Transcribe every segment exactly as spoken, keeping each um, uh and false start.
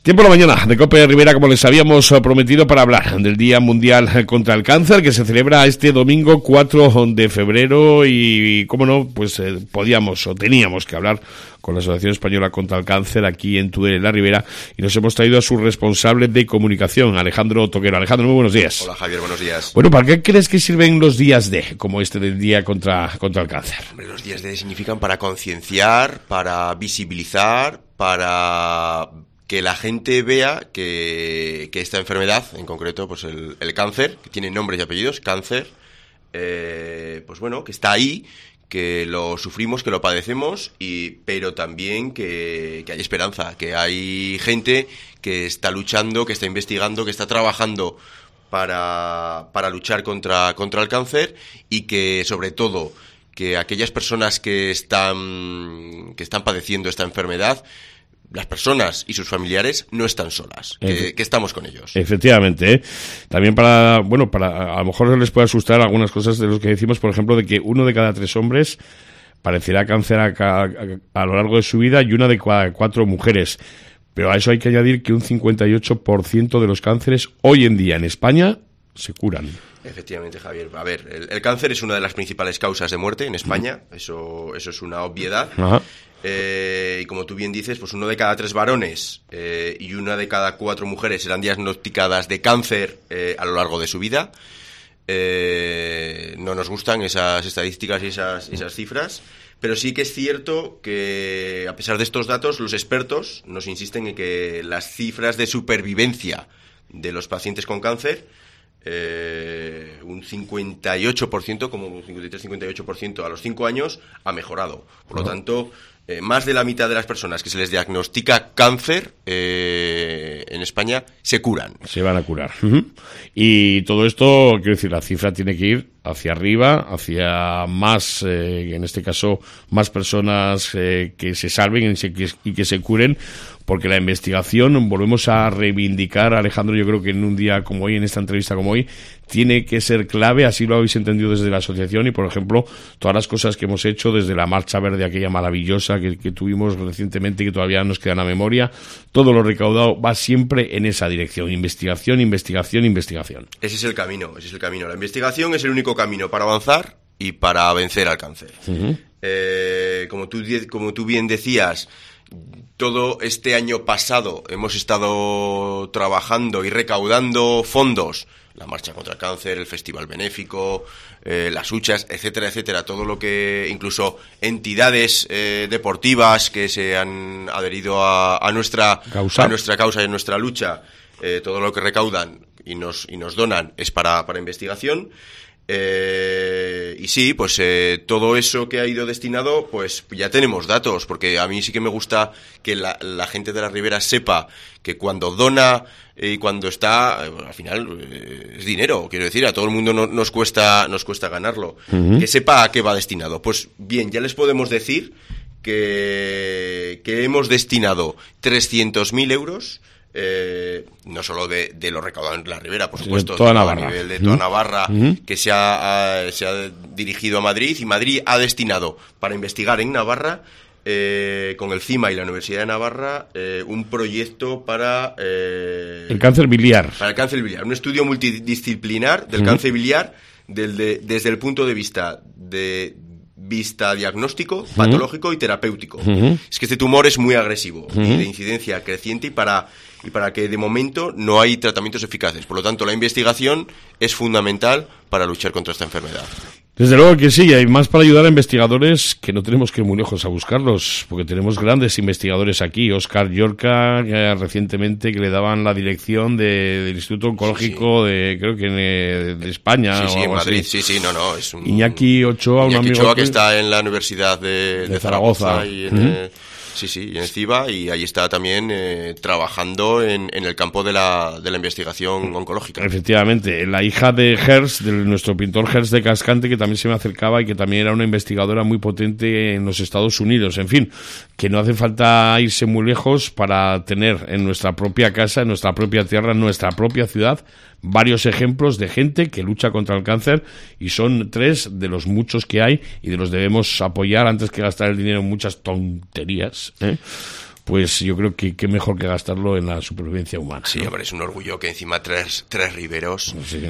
Tiempo de la mañana de COPE Rivera, como les habíamos prometido, para hablar del Día Mundial contra el Cáncer, que se celebra este domingo cuatro de febrero y, cómo no, pues eh, podíamos o teníamos que hablar con la Asociación Española contra el Cáncer aquí en Tudela La Ribera, y nos hemos traído a su responsable de comunicación, Alejandro Toquero. Alejandro, muy buenos días. Hola, Javier, buenos días. Bueno, ¿para qué crees que sirven los días D, como este del Día contra, contra el Cáncer? Hombre, los días D significan para concienciar, para visibilizar, para que la gente vea que, que esta enfermedad, en concreto pues el, el cáncer, que tiene nombres y apellidos, cáncer, eh, pues bueno, que está ahí, que lo sufrimos, que lo padecemos, y pero también que, que hay esperanza, que hay gente que está luchando, que está investigando, que está trabajando para, para luchar contra, contra el cáncer, y que sobre todo que aquellas personas que están, que están padeciendo esta enfermedad, las personas y sus familiares no están solas, que, que estamos con ellos. Efectivamente, ¿eh? También para, bueno, para, a lo mejor les puede asustar algunas cosas de los que decimos, por ejemplo, de que uno de cada tres hombres padecerá cáncer a, a, a lo largo de su vida, y una de cada cuatro mujeres. Pero a eso hay que añadir que un cincuenta y ocho por ciento de los cánceres hoy en día en España se curan. Efectivamente, Javier. A ver, el, el cáncer es una de las principales causas de muerte en España, eso, eso es una obviedad. Ajá. Eh, y como tú bien dices, pues uno de cada tres varones eh, y una de cada cuatro mujeres serán diagnosticadas de cáncer eh, a lo largo de su vida. Eh, no nos gustan esas estadísticas y esas, esas cifras, pero sí que es cierto que, a pesar de estos datos, los expertos nos insisten en que las cifras de supervivencia de los pacientes con cáncer, Eh, un cincuenta y ocho por ciento, como un cincuenta y tres a cincuenta y ocho por ciento a los cinco años, ha mejorado. Por lo tanto, eh, más de la mitad de las personas que se les diagnostica cáncer eh, en España se curan. Se van a curar. Uh-huh. Y todo esto, quiero decir, la cifra tiene que ir hacia arriba, hacia más, eh, en este caso, más personas eh, que se salven y que se curen, porque la investigación, volvemos a reivindicar, Alejandro, yo creo que en un día como hoy, en esta entrevista como hoy, tiene que ser clave, así lo habéis entendido desde la asociación, y por ejemplo, todas las cosas que hemos hecho desde la Marcha Verde, aquella maravillosa que, que tuvimos recientemente y que todavía nos queda en la memoria, todo lo recaudado va siempre en esa dirección, investigación, investigación, investigación. Ese es el camino, ese es el camino. La investigación es el único camino para avanzar y para vencer al cáncer. Uh-huh. Eh, como tú, como tú bien decías, todo este año pasado hemos estado trabajando y recaudando fondos, la Marcha contra el Cáncer, el Festival Benéfico, eh, las huchas, etcétera, etcétera, todo lo que, incluso entidades eh, deportivas que se han adherido a, a nuestra causa, a nuestra causa y a nuestra lucha, eh, todo lo que recaudan y nos y nos donan es para, para investigación. Eh, y sí, pues eh, todo eso que ha ido destinado, pues ya tenemos datos, porque a mí sí que me gusta que la, la gente de la Ribera sepa que cuando dona y cuando está, eh, al final eh, es dinero, quiero decir, a todo el mundo no, nos cuesta nos cuesta ganarlo. Uh-huh. Que sepa a qué va destinado. Pues bien, ya les podemos decir que, que hemos destinado trescientos mil euros. Eh, no solo de, de lo recaudado en la Ribera, por supuesto, de toda Navarra. A nivel de toda uh-huh. Navarra, uh-huh. que se ha, a, se ha dirigido a Madrid, y Madrid ha destinado para investigar en Navarra, eh, con el CIMA y la Universidad de Navarra, eh, un proyecto para eh, el cáncer biliar. Para el cáncer biliar, un estudio multidisciplinar del uh-huh. cáncer biliar del de, desde el punto de vista de vista diagnóstico, uh-huh. patológico y terapéutico. Uh-huh. Es que este tumor es muy agresivo uh-huh. y de incidencia creciente, y para y para que de momento no hay tratamientos eficaces. Por lo tanto, la investigación es fundamental para luchar contra esta enfermedad. Desde luego que sí, hay más para ayudar a investigadores que no tenemos que ir muy lejos a buscarlos, porque tenemos grandes investigadores aquí. Óscar Llorca, eh, recientemente, que le daban la dirección de, del Instituto Oncológico sí, sí. de, creo que de, de España. Sí, o sí, algo en Madrid, así. sí, sí, no, no. Es un, Iñaki Ochoa, Iñaki un amigo Ochoa que, que está en la Universidad de, de, de Zaragoza. Zaragoza. Y en, Uh-huh. eh, Sí, sí, y en CIBA, y ahí está también eh, trabajando en, en el campo de la, de la investigación oncológica. Efectivamente, la hija de Hertz, de nuestro pintor Hertz de Cascante, que también se me acercaba y que también era una investigadora muy potente en los Estados Unidos. En fin, que no hace falta irse muy lejos para tener en nuestra propia casa, en nuestra propia tierra, en nuestra propia ciudad, varios ejemplos de gente que lucha contra el cáncer, y son tres de los muchos que hay y de los debemos apoyar antes que gastar el dinero en muchas tonterías, ¿eh? pues yo creo que qué mejor que gastarlo en la supervivencia humana. Sí, ¿no? hombre, es un orgullo que encima tres, tres riberos, sí.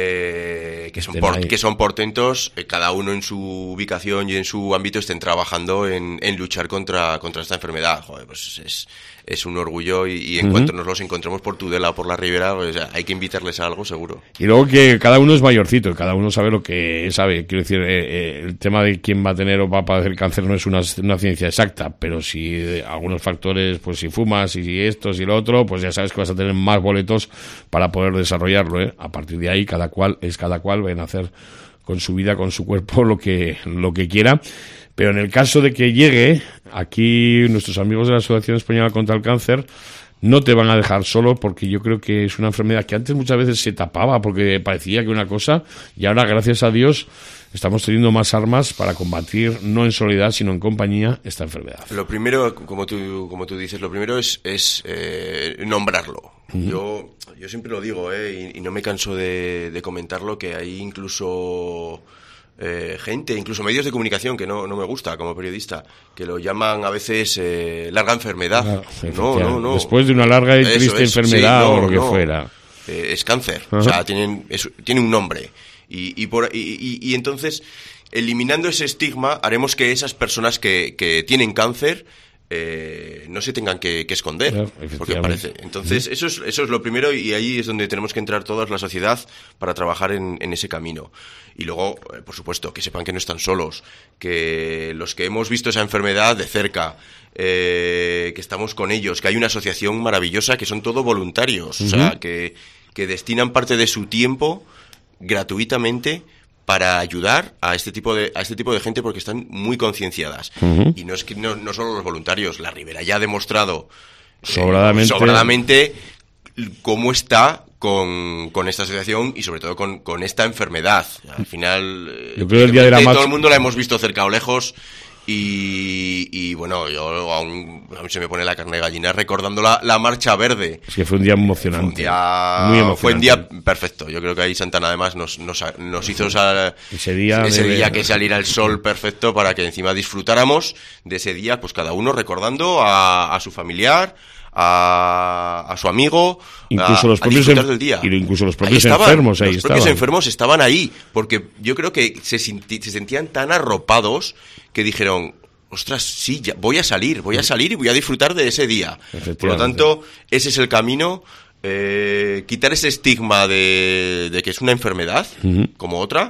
eh, que, son por, que son portentos, eh, cada uno en su ubicación y en su ámbito estén trabajando en, en luchar contra, contra esta enfermedad. Joder, pues es, es un orgullo y, y en uh-huh. cuanto nos los encontremos por Tudela o por la Ribera, pues hay que invitarles a algo seguro. Y luego que cada uno es mayorcito, cada uno sabe lo que sabe. Quiero decir, eh, eh, el tema de quién va a tener o va a padecer cáncer no es una, una ciencia exacta, pero si eh, algunos factores, pues si fumas y si esto y lo otro, pues ya sabes que vas a tener más boletos para poder desarrollarlo, ¿eh? A partir de ahí cada cual es cada cual, ven a hacer con su vida, con su cuerpo lo que lo que quiera. Pero en el caso de que llegue, aquí nuestros amigos de la Asociación Española contra el Cáncer no te van a dejar solo, porque yo creo que es una enfermedad que antes muchas veces se tapaba porque parecía que una cosa, y ahora, gracias a Dios, estamos teniendo más armas para combatir, no en soledad, sino en compañía, esta enfermedad. Lo primero, como tú, como tú dices, lo primero es, es eh, nombrarlo. Uh-huh. Yo, yo siempre lo digo, eh, y, y no me canso de, de comentarlo, que hay incluso... Eh, gente, incluso medios de comunicación, que no, no me gusta como periodista, que lo llaman a veces eh, larga enfermedad. No, no, no. Después de una larga y triste es, enfermedad sí, no, o lo que no. fuera. Eh, es cáncer, uh-huh. o sea, tienen, es, tiene un nombre. Y, y, por, y, y, y entonces, eliminando ese estigma, haremos que esas personas que, que tienen cáncer Eh, no se tengan que, que esconder, claro, porque parece. Entonces, sí. eso es, eso es lo primero, y ahí es donde tenemos que entrar toda la sociedad para trabajar en, en ese camino. Y luego, eh, por supuesto, que sepan que no están solos, que los que hemos visto esa enfermedad de cerca, eh, que estamos con ellos, que hay una asociación maravillosa, que son todos voluntarios, uh-huh. o sea, que, que destinan parte de su tiempo gratuitamente para ayudar a este tipo de a este tipo de gente, porque están muy concienciadas. Uh-huh. Y no es que no, no solo los voluntarios, la Ribera ya ha demostrado sobradamente, eh, sobradamente cómo está con, con esta asociación y sobre todo con, con esta enfermedad. Al final, yo creo que el día de la todo marcha... el mundo la hemos visto cerca o lejos. Y, y bueno, yo aún a mí se me pone la carne de gallina recordando la, la marcha verde. Es que fue un día emocionante. Fue un día, muy emocionante. Fue un día perfecto. Yo creo que ahí Santana además nos, nos, nos hizo esa, ese día, ese de... día que saliera el sol perfecto para que encima disfrutáramos de ese día, pues cada uno recordando a, a su familiar, a, a su amigo, incluso a, los propios a disfrutar del día. Y incluso los propios ahí estaban, enfermos ahí los estaban. Los propios enfermos estaban ahí, porque yo creo que se, sinti, se sentían tan arropados que dijeron... Ostras, sí, ya voy a salir, voy a salir y voy a disfrutar de ese día. Por lo tanto, ese es el camino, eh, quitar ese estigma de, de que es una enfermedad, uh-huh. como otra,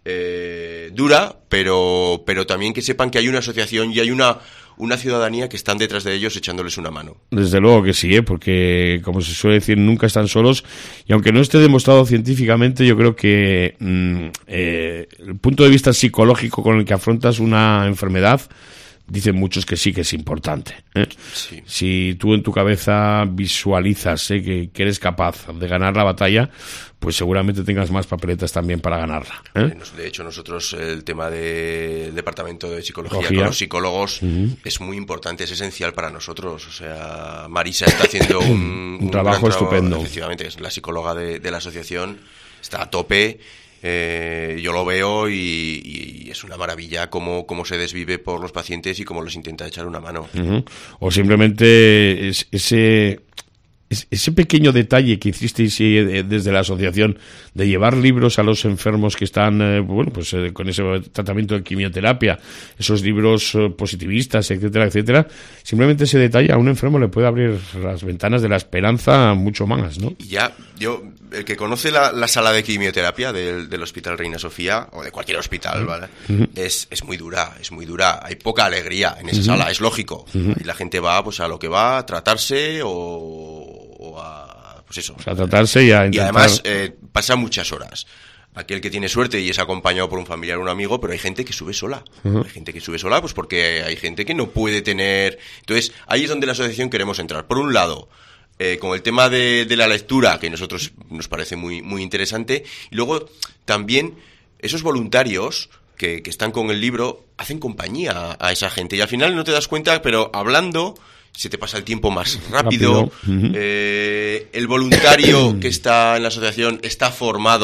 eh, dura, pero, pero también que sepan que hay una asociación y hay una, una ciudadanía que están detrás de ellos echándoles una mano. Desde luego que sí, ¿eh? Porque, como se suele decir, nunca están solos, y aunque no esté demostrado científicamente, yo creo que mm, eh, el punto de vista psicológico con el que afrontas una enfermedad, dicen muchos que sí que es importante, ¿eh? Sí. Si tú en tu cabeza visualizas ¿eh? que, que eres capaz de ganar la batalla, pues seguramente tengas más papeletas también para ganarla, ¿eh? De hecho, nosotros el tema del departamento de psicología con los psicólogos uh-huh. es muy importante, es esencial para nosotros. O sea, Marisa está haciendo un, un, un trabajo gran estupendo. Trabajo, efectivamente, es la psicóloga de, de la asociación, está a tope. Eh, yo lo veo y, y es una maravilla cómo, cómo se desvive por los pacientes y cómo les intenta echar una mano. Uh-huh. O simplemente es, ese... ese pequeño detalle que hicisteis desde la asociación de llevar libros a los enfermos que están eh, bueno pues eh, con ese tratamiento de quimioterapia, esos libros eh, positivistas, etcétera, etcétera, simplemente ese detalle a un enfermo le puede abrir las ventanas de la esperanza mucho más, ¿no? Y ya, yo, el que conoce la, la sala de quimioterapia del, del Hospital Reina Sofía, o de cualquier hospital, ¿vale? Uh-huh. Es, es muy dura, es muy dura, hay poca alegría en esa uh-huh. sala, es lógico, uh-huh. y la gente va pues a lo que va, a tratarse o o a, pues eso, o sea, a tratarse y a intentar... Y además eh, pasa muchas horas. Aquel que tiene suerte y es acompañado por un familiar o un amigo, pero hay gente que sube sola. Uh-huh. Hay gente que sube sola pues porque hay gente que no puede tener... Entonces, ahí es donde la asociación queremos entrar. Por un lado, eh, con el tema de, de la lectura, que a nosotros nos parece muy, muy interesante, y luego también esos voluntarios que, que están con el libro hacen compañía a esa gente. Y al final no te das cuenta, pero hablando... se te pasa el tiempo más rápido, rápido. Uh-huh. eh, el voluntario que está en la asociación está formado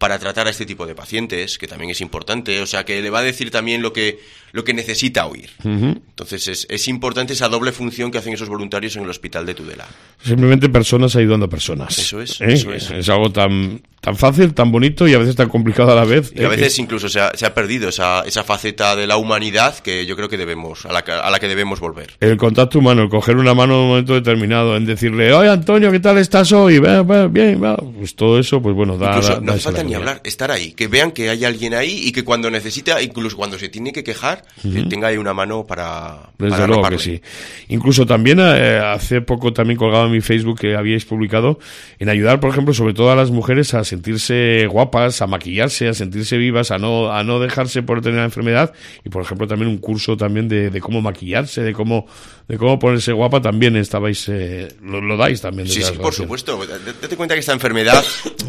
para tratar a este tipo de pacientes, que también es importante, o sea, que le va a decir también lo que, lo que necesita oír. Uh-huh. Entonces, es, es importante esa doble función que hacen esos voluntarios en el hospital de Tudela. Simplemente personas ayudando a personas. Eso es, ¿Eh? eso es. Es algo tan, tan fácil, tan bonito y a veces tan complicado a la vez. Y a veces incluso se ha, se ha perdido esa, esa faceta de la humanidad que yo creo que debemos, a la que, a la que debemos volver. El contacto humano, el coger una mano en un momento determinado, en decirle, oye Antonio, ¿qué tal estás hoy? Bien, bien, pues todo eso, pues bueno, da... Incluso da, no da hace falta ni alegría. hablar, estar ahí, que vean que hay alguien ahí y que cuando necesita, incluso cuando se tiene que quejar, uh-huh. eh, tenga ahí una mano para Desde para luego arroparle. Que sí. Incluso también eh, hace poco también colgado en mi Facebook que habíais publicado en ayudar, por ejemplo, sobre todo a las mujeres a sentirse guapas, a maquillarse, a sentirse vivas, a no a no dejarse por tener la enfermedad y, por ejemplo, también un curso también de, de cómo maquillarse, de cómo de cómo ponerse guapa también estabais eh, lo, lo dais también. Sí, sí, por supuesto. Date cuenta que esta enfermedad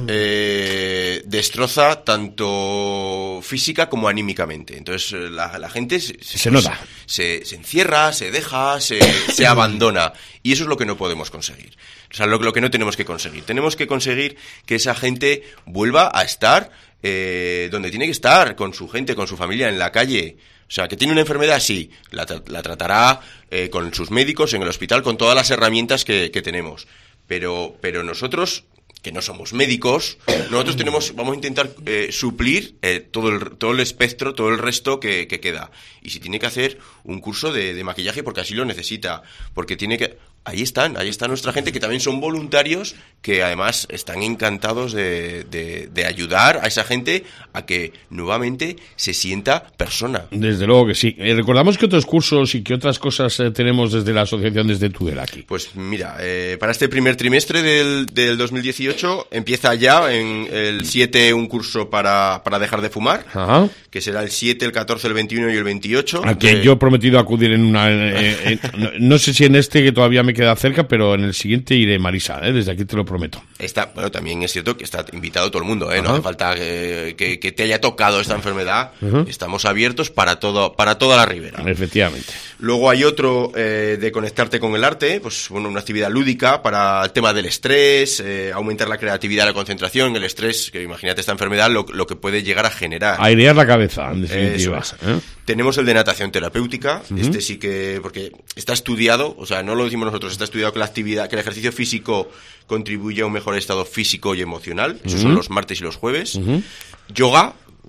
eh, destroza tanto física como anímicamente. Entonces la, la gente se, se pues, nota, se, se encierra, se deja, se, se abandona y eso es lo que no podemos conseguir. O sea, lo, lo que no tenemos que conseguir. Tenemos que conseguir que esa gente vuelva a estar eh, donde tiene que estar, con su gente, con su familia, en la calle. O sea, que tiene una enfermedad, sí, la, tra- la tratará eh, con sus médicos en el hospital, con todas las herramientas que, que tenemos. Pero, pero nosotros, que no somos médicos, nosotros tenemos, vamos a intentar eh, suplir eh, todo el todo el espectro, todo el resto que, que queda. Y si tiene que hacer un curso de, de maquillaje, porque así lo necesita, porque tiene que... Ahí están, ahí está nuestra gente, que también son voluntarios, que además están encantados de, de, de ayudar a esa gente a que nuevamente se sienta persona. Desde luego que sí. Eh, recordamos que otros cursos y que otras cosas eh, tenemos desde la asociación desde Tudela aquí. Pues mira, eh, para este primer trimestre del, del dos mil dieciocho empieza ya en el siete un curso para, para dejar de fumar, Ajá. que será el siete, el catorce, el veintiuno y el veintiocho. A que de... yo he prometido acudir en una... Eh, eh, no, no sé si en este que todavía me queda cerca, pero en el siguiente iré, Marisa, ¿eh? Desde aquí te lo prometo. Está, bueno, también es cierto que está invitado todo el mundo, ¿eh? No hace falta que, que, que te haya tocado esta enfermedad. Uh-huh. Estamos abiertos para todo, para toda la ribera. Efectivamente. Luego hay otro eh, de conectarte con el arte, pues bueno, una actividad lúdica para el tema del estrés, eh, aumentar la creatividad, la concentración, el estrés, que imagínate esta enfermedad, lo, lo que puede llegar a generar. Airear la cabeza, en definitiva. Eso es. ¿Eh? Tenemos el de natación terapéutica, uh-huh. este sí que, porque está estudiado, o sea, no lo decimos nosotros, está estudiado que la actividad, que el ejercicio físico contribuye a un mejor estado físico y emocional, esos uh-huh. son los martes y los jueves. Uh-huh. Yoga,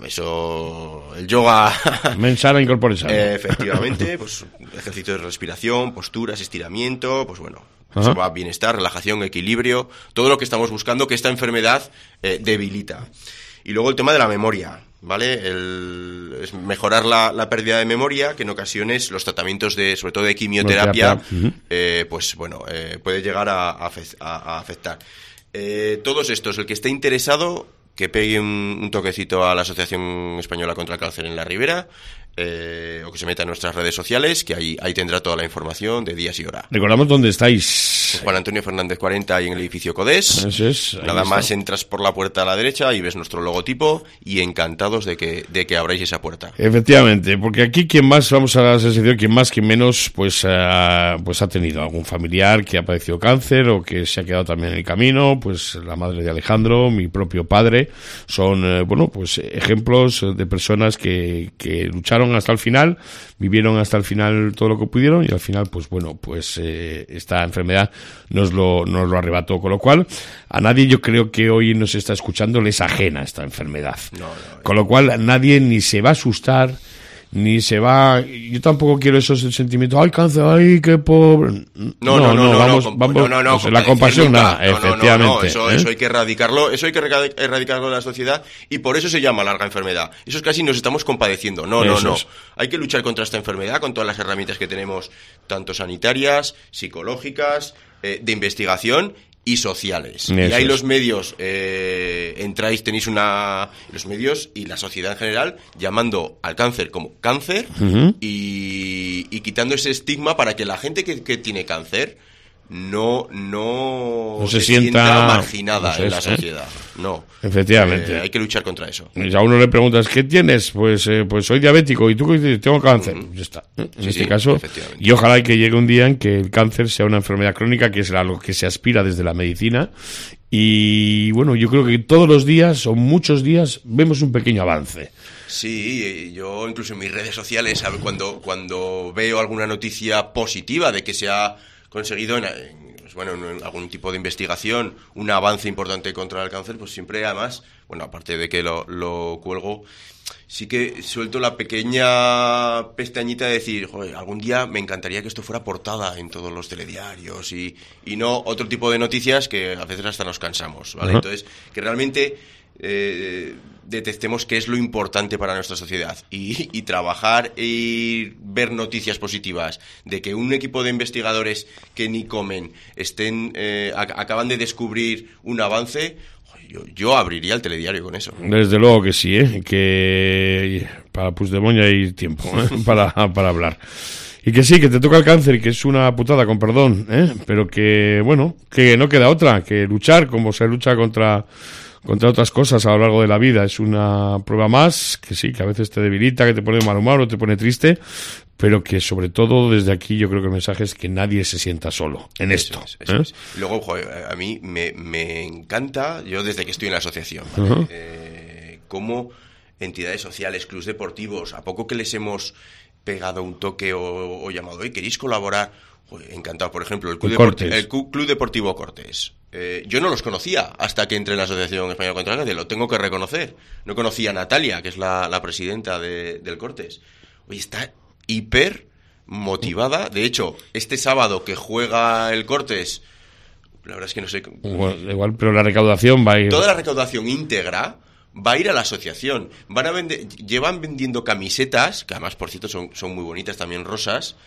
eso, el yoga... Mensana incorpore sano. Eh, efectivamente, pues ejercicio de respiración, posturas, estiramiento, pues bueno, uh-huh. eso va a bienestar, relajación, equilibrio, todo lo que estamos buscando que esta enfermedad eh, debilita. Y luego el tema de la memoria, ¿vale? El, es mejorar la, la pérdida de memoria, que en ocasiones los tratamientos de, sobre todo de quimioterapia, uh-huh. eh, pues bueno, eh, puede llegar a, a, a afectar. Eh, todos estos, el que esté interesado, que pegue un, un toquecito a la Asociación Española contra el Cáncer en la Ribera, eh, o que se meta en nuestras redes sociales, que ahí, ahí tendrá toda la información de días y hora. Recordamos dónde estáis. Juan Antonio Fernández cuarenta y en el edificio Codés. Eso es, Nada está. más entras por la puerta a la derecha y ves nuestro logotipo y encantados de que, de que abráis esa puerta. Efectivamente, porque aquí quien más, vamos a la sensación, quien más, quien menos, pues, uh, pues ha tenido algún familiar que ha padecido cáncer o que se ha quedado también en el camino, pues la madre de Alejandro, mi propio padre, son, uh, bueno, pues ejemplos de personas que, que lucharon hasta el final, vivieron hasta el final todo lo que pudieron y al final, pues bueno, pues eh, esta enfermedad nos lo, nos lo arrebató, con lo cual a nadie yo creo que hoy nos está escuchando le es ajena esta enfermedad, no, no, con lo cual nadie ni se va a asustar ni se va, yo tampoco quiero esos sentimientos, ay cáncer, ay qué pobre, no, no, no, no, vamos, no, vamos, no, no, no, pues la compasión nada, no, efectivamente, no, no, eso, ¿eh? eso hay que erradicarlo, eso hay que erradicarlo de la sociedad y por eso se llama larga enfermedad, eso es casi nos estamos compadeciendo, no, no, eso no, es. Hay que luchar contra esta enfermedad con todas las herramientas que tenemos, tanto sanitarias, psicológicas, eh, de investigación y sociales. Eso y ahí es. los medios, eh, entráis, tenéis una... Los medios y la sociedad en general llamando al cáncer como cáncer uh-huh. y, y quitando ese estigma para que la gente que, que tiene cáncer no no, no se, se sienta, sienta marginada no sé, en la ¿eh? sociedad. No. Efectivamente. Eh, hay que luchar contra eso. Y a uno le preguntas, ¿qué tienes? Pues eh, pues soy diabético. ¿Y tú qué dices? Tengo cáncer. Uh-huh. Ya está. En Sí, este sí, caso, efectivamente. y ojalá que llegue un día en que el cáncer sea una enfermedad crónica, que es a lo que se aspira desde la medicina. Y bueno, yo creo que todos los días, o muchos días, vemos un pequeño avance. Sí, yo incluso en mis redes sociales, cuando, cuando veo alguna noticia positiva de que se ha conseguido en, en, pues bueno, en algún tipo de investigación un avance importante contra el cáncer, pues siempre además, bueno, aparte de que lo, lo cuelgo, sí que suelto la pequeña pestañita de decir, joder, algún día me encantaría que esto fuera portada en todos los telediarios y, y no otro tipo de noticias que a veces hasta nos cansamos, ¿vale? Uh-huh. Entonces, que realmente eh, detectemos qué es lo importante para nuestra sociedad y, y trabajar y ver noticias positivas de que un equipo de investigadores que ni comen estén eh, a, acaban de descubrir un avance. Yo, yo abriría el telediario con eso. Desde luego que sí, ¿eh? Que para Puigdemont ya hay tiempo, ¿eh? para, para hablar. Y que sí, que te toca el cáncer y que es una putada, con perdón, ¿eh? Pero que, bueno, que no queda otra, que luchar como se lucha contra, contra otras cosas a lo largo de la vida. Es una prueba más, que sí, que a veces te debilita, que te pone de mal humor o te pone triste, pero que sobre todo desde aquí yo creo que el mensaje es que nadie se sienta solo en esto. Eso es, eso ¿eh? es. Luego, joder, a mí me, me encanta, yo desde que estoy en la asociación, ¿vale? Uh-huh. eh, cómo entidades sociales, clubes deportivos, a poco que les hemos pegado un toque o, o llamado, ¿eh? ¿Queréis colaborar? Joder, encantado. Por ejemplo, el Club, el Deporti- el Club Deportivo Cortés. Eh, yo no los conocía hasta que entré en la Asociación Española contra el Cáncer, lo tengo que reconocer. No conocía a Natalia, que es la, la presidenta de, del Cortés. Oye, está hiper motivada. De hecho, este sábado que juega el Cortés, la verdad es que no sé... Igual, igual, pero la recaudación va a ir... Toda la recaudación íntegra va a ir a la asociación. Van a vender, llevan vendiendo camisetas, que además, por cierto, son, son muy bonitas, también rosas.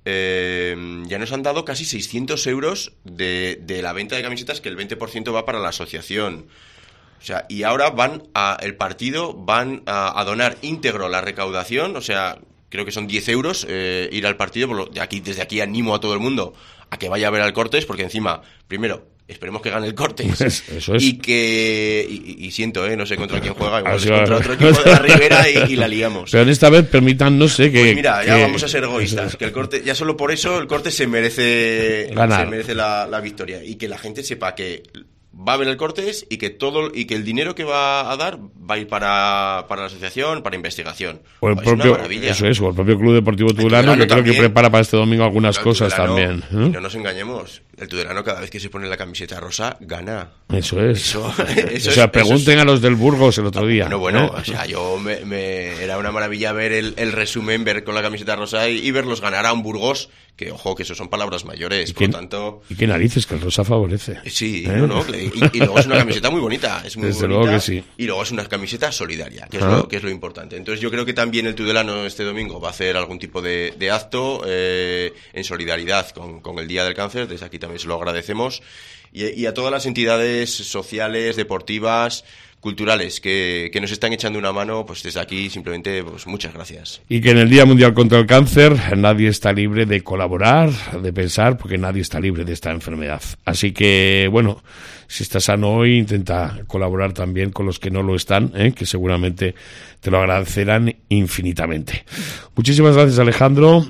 Eh, ya nos han dado casi seiscientos euros de, de la venta de camisetas, que el veinte por ciento va para la asociación. O sea, y ahora van a el partido, van a, a donar íntegro la recaudación, o sea, creo que son diez euros eh, ir al partido. Por lo, de aquí, desde aquí animo a todo el mundo a que vaya a ver al Cortés, porque encima, primero, esperemos que gane el Cortés. Eso es. Y que, y, y siento, ¿eh? No sé contra quién juega, igual es contra otro equipo de la Ribera y, y la liamos. Pero esta vez permitan, no sé, que... Pues mira, ya que, vamos a ser egoístas, que el Cortés, ya solo por eso el Cortés se merece, ganar. se merece la, la victoria. Y que la gente sepa que va a ver el Cortés y que todo y que el dinero que va a dar va a ir para, para la asociación, para investigación. O el es propio, una maravilla. eso es, o el propio Club Deportivo Tudelano, que también, creo que prepara para este domingo algunas el cosas Tudelano, también. ¿eh? Y no nos engañemos, el Tudelano cada vez que se pone la camiseta rosa, gana. Eso es. Eso, eso o sea, es, pregunten es... a los del Burgos el otro día. Bueno, bueno, ¿eh? o sea, yo me, me era una maravilla ver el, el resumen, ver con la camiseta rosa y, y verlos ganar a un Burgos, que ojo, que eso son palabras mayores, por lo tanto... Y qué narices, que el rosa favorece. Sí, ¿eh? no, no, y, y luego es una camiseta muy bonita, es muy Desde bonita, luego que sí. Y luego es una camiseta solidaria, que es, ah. lo, que es lo importante. Entonces yo creo que también el Tudelano este domingo va a hacer algún tipo de, de acto eh, en solidaridad con, con el Día del Cáncer, desde aquí también se lo agradecemos, y, y a todas las entidades sociales, deportivas, culturales que, que nos están echando una mano, pues desde aquí simplemente pues muchas gracias. Y que en el Día Mundial contra el Cáncer nadie está libre de colaborar, de pensar, porque nadie está libre de esta enfermedad. Así que, bueno, si estás sano hoy, intenta colaborar también con los que no lo están, ¿eh? Que seguramente te lo agradecerán infinitamente. Muchísimas gracias, Alejandro.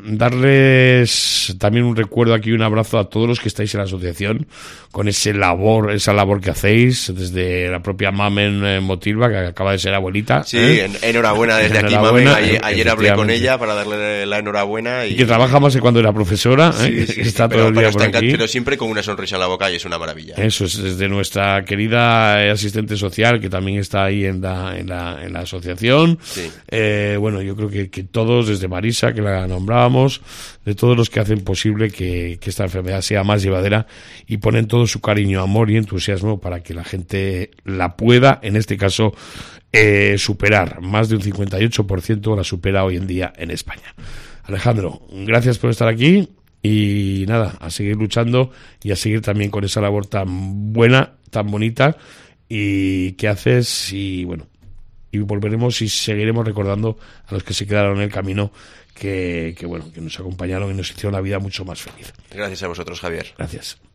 Darles también un recuerdo aquí, un abrazo a todos los que estáis en la asociación, con ese labor, esa labor que hacéis, desde la propia Mamen eh, Motilva, que acaba de ser abuelita. Sí, ¿eh? en, enhorabuena desde enhorabuena, aquí, Mamen. Ayer, ayer hablé con ella para darle la enhorabuena. Y, y que trabaja más que cuando era profesora, ¿eh? Sí, sí, está sí, todo pero, el día pero por está aquí. Pero siempre con una sonrisa en la boca y es una maravilla. Eso es, desde nuestra querida eh, asistente social, que también está ahí en la, en la, en la asociación. Sí. Eh, bueno, yo creo que, que todos, desde Marisa, que la nombrábamos, de todos los que hacen posible que, que esta enfermedad sea más llevadera y ponen todo su cariño, amor y entusiasmo para que la gente la pueda, en este caso, eh, superar. Más de un cincuenta y ocho por ciento la supera hoy en día en España. Alejandro, gracias por estar aquí y nada, a seguir luchando y a seguir también con esa labor tan buena, tan bonita y que haces y bueno, y volveremos y seguiremos recordando a los que se quedaron en el camino, que, que bueno, que nos acompañaron y nos hicieron la vida mucho más feliz. Gracias a vosotros, Javier. Gracias.